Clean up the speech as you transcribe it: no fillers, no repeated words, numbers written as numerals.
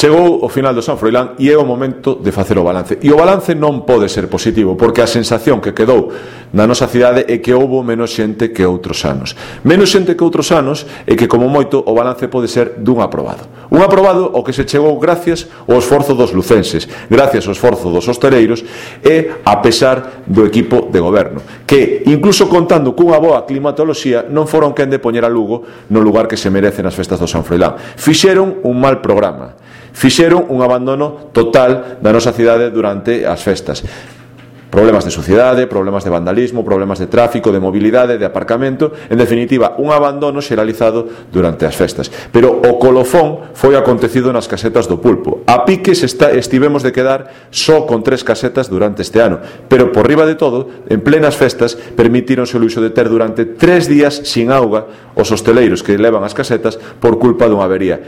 Chegou o final do San Froilán e é o momento de facer o balance. E o balance non pode ser positivo, porque a sensación que quedou na nosa cidade é que houbo menos xente que outros anos. Menos xente que outros anos e que, como moito, o balance pode ser dun aprobado. Un aprobado ao que se chegou gracias ao esforzo dos lucenses, gracias ao esforzo dos hostaleiros e a pesar do equipo de goberno, que, incluso contando cunha boa climatoloxía, non foron quen de poñer a Lugo no lugar que se merece nas festas do San Froilán. Fixeron un mal programa. Fixeron un abandono total da nosa cidade durante as festas. Problemas de suciedade, problemas de vandalismo, problemas de tráfico, de mobilidade, de aparcamento, en definitiva, un abandono xeralizado durante as festas. Pero o colofón foi acontecido nas casetas do Pulpo. A piques estivemos de quedar só con 3 casetas durante este ano, pero por riba de todo, en plenas festas, permitíronse o luxo de ter durante 3 días sin auga os hosteleiros que levan as casetas por culpa dunha avería.